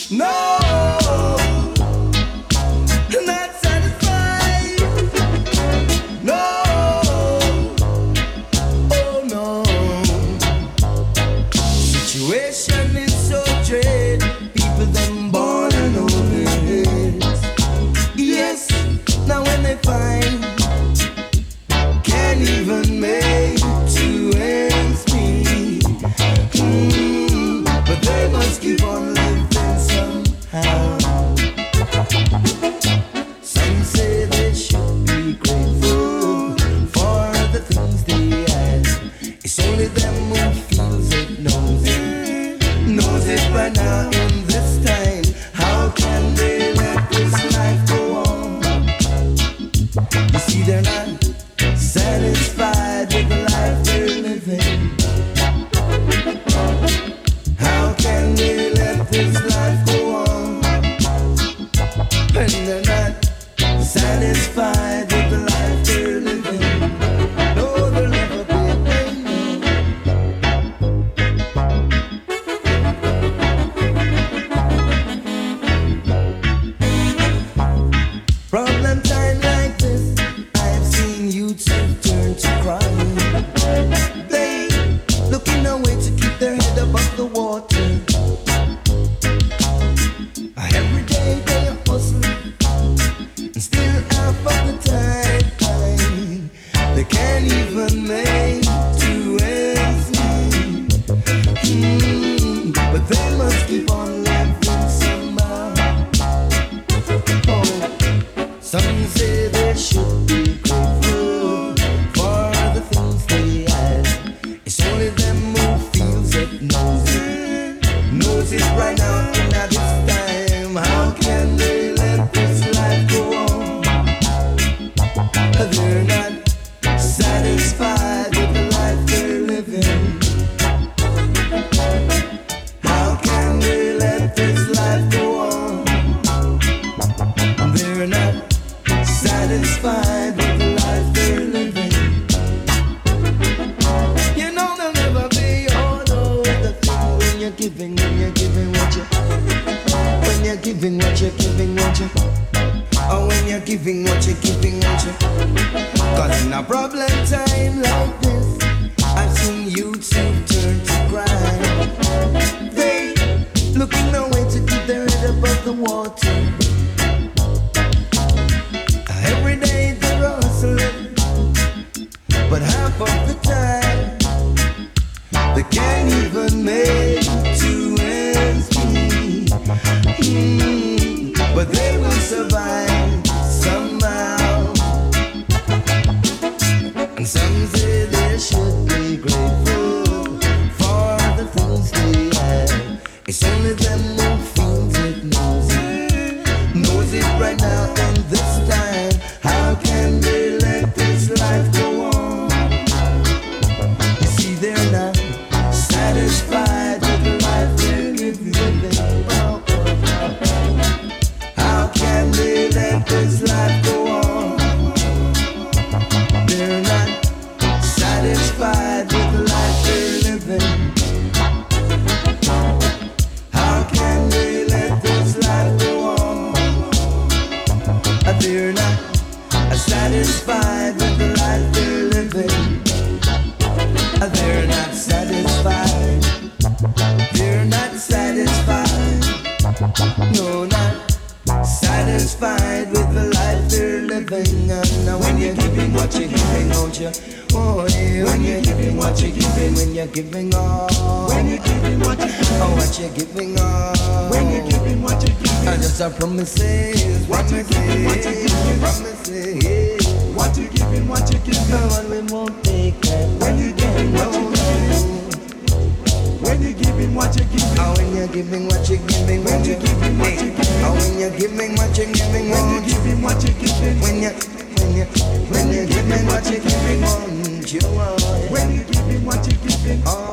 No, not satisfied. No, oh no. Situation is so dread. People them born and over heads. Yes, now when they find can't even make two ends meet. But they must keep on living somehow. Some say they should be grateful for the things they have. It's only them who feels it, knows it right now in this time. How can they let this life go on? You see, they're not satisfied with the life they're living. How can they let this life go on when they're not satisfied with the life they're living? No, they'll never be problem time like this. I've seen youths who turn to crime. They looking a way to keep their head above the water. Every day they are hustling, and still half of the time they can't even make two ends meet. But they must keep on living somehow. Oh. Some say they should be grateful for the things they have. It's only them who feels it, knows it right now and at this time. How can they let this life go on? They're not satisfied with the life they're living. How can they let this life go on? They're not satisfied with the life they're living. You know they'll never be. Oh no, the thing when you're giving what you, when you're giving what you're giving what you, oh when you're giving what you're giving what you. 'Cause in a problem time like this, I've seen youths who turn to crime. They looking no way to keep their head above the water. Every day they're hustling, but half of the time they can't even make two ends meet. But they will survive somehow. And some say they should be grateful for the things they have. It's only them who feels it, knows it right now and this time. How can they let this life go on? You see, they're not satisfied with the life they're living. How can they let this life go on? They're not satisfied with the life they're living. How can they let this life go on? They're not satisfied with the life they're living. They're not satisfied. They're not satisfied. No, not satisfied with the life they're living. And now when you're giving what you're giving, won't you? Oh yeah, when you're giving what you're giving, when you're giving all, when you're giving what you're giving, oh what you're giving all, when you're giving what you're giving, and just a promises, what you're giving, what you're giving, promises, what you're giving, what you're giving, no one we won't take that. When you're giving what you're giving, when you're giving what you're giving, oh when you're giving what you're giving, when you're giving what you're giving, oh when you're giving what you're giving, when you're giving what you're giving, when you're giving what you're giving, won't you? When you're giving what you're giving, oh